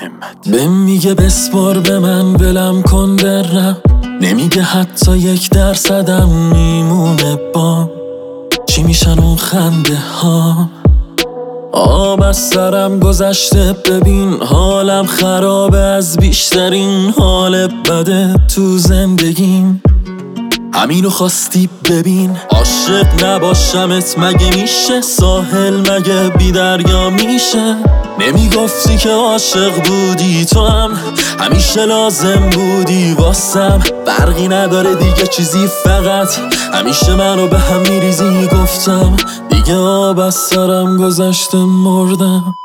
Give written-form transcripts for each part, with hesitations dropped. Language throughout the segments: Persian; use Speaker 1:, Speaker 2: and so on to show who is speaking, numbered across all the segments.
Speaker 1: به میگه بسپار به من ولم کن برم، نمیگه حتی 1% میمونه با چی میشن اون خنده ها. آب از سرم گذشته ببین حالم خرابه از بیشترین حال بده تو زندگیم. همینو خواستی ببین، عاشق نباشمت مگه میشه؟ ساحل مگه بی دریا میشه؟ نمیگفتی که عاشق بودی تو هم همیشه لازم بودی واسم. فرقی نداره دیگه چیزی، فقط همیشه منو به هم میریزی. گفتم دیگه آب از سرم گذشته مردم.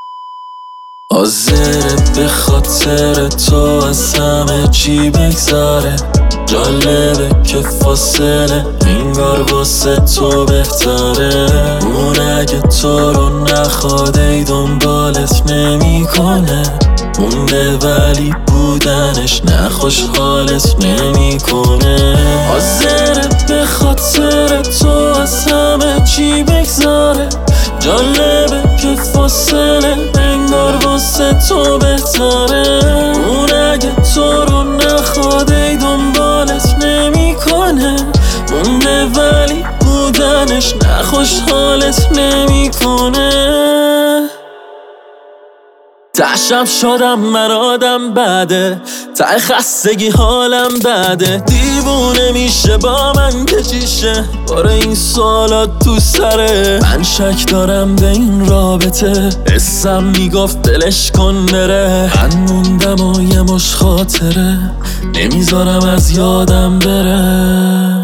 Speaker 1: حاضره به خاطر تو از همه چی بگذره. جالبه که فاصله انگار واسه تو بهتره. اون اگه تو رو نخواد ای دنبالت نمی کنه، مونده ولی بودنش نه خوشحالت نمی کنه. حاضره به خاطر تو از همه چی بگذاره. جالبه که فاصله انگار واسه تو بهتره. اون اگه تو رو نخواد ای دنبالت نمی کنه، مونده ولی بودنش نه خوشحالت نمی کنه. تشم شدم من آدم بده، ته خستگی حالم بده. دیوونه میشه با من که چیشه؟ باره این سوالات تو سره من شک دارم به این رابطه. حسم میگفت دلش کن بره. من موندم و یه مش خاطره نمیذارم از یادم بره.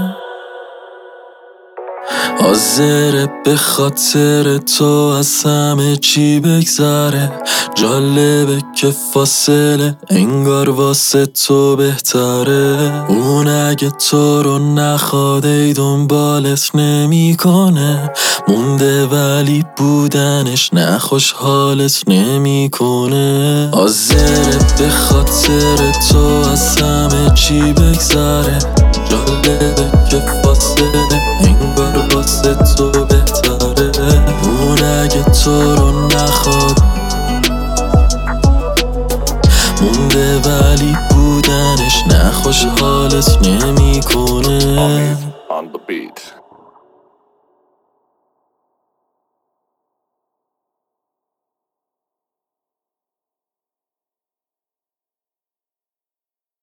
Speaker 1: حاضره به خاطر تو از همه چی بگذره. جالبه که فاصله انگار واسه تو بهتره. اون اگه تو رو نخواد ای دنبالت نمی کنه، مونده ولی بودنش نه خوشحالت نمی کنه. حاضره به خاطر تو از همه چی بگذره. جالبه که فاصله انگار واسه تو بهتره. اون اگه تو رو نخواد مونده ولی بودنش نه خوشحالت نمی کنه.
Speaker 2: On the beat.